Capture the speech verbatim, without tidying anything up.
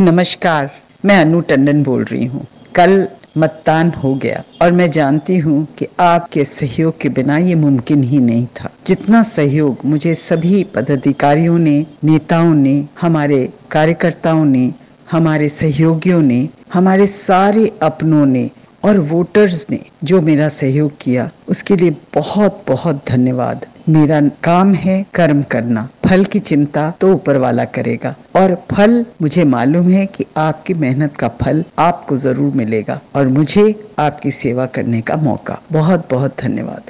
नमस्कार, मैं अनु टंडन बोल रही हूँ। कल मतदान हो गया और मैं जानती हूँ कि आपके सहयोग के बिना ये मुमकिन ही नहीं था। जितना सहयोग मुझे सभी पदाधिकारियों ने, नेताओं ने, हमारे कार्यकर्ताओं ने, हमारे सहयोगियों ने, हमारे सारे अपनों ने और वोटर्स ने जो मेरा सहयोग किया, उसके लिए बहुत बहुत धन्यवाद। मेरा काम है कर्म करना, फल की चिंता तो ऊपर वाला करेगा और फल मुझे मालूम है कि आपकी मेहनत का फल आपको जरूर मिलेगा और मुझे आपकी सेवा करने का मौका। बहुत बहुत धन्यवाद।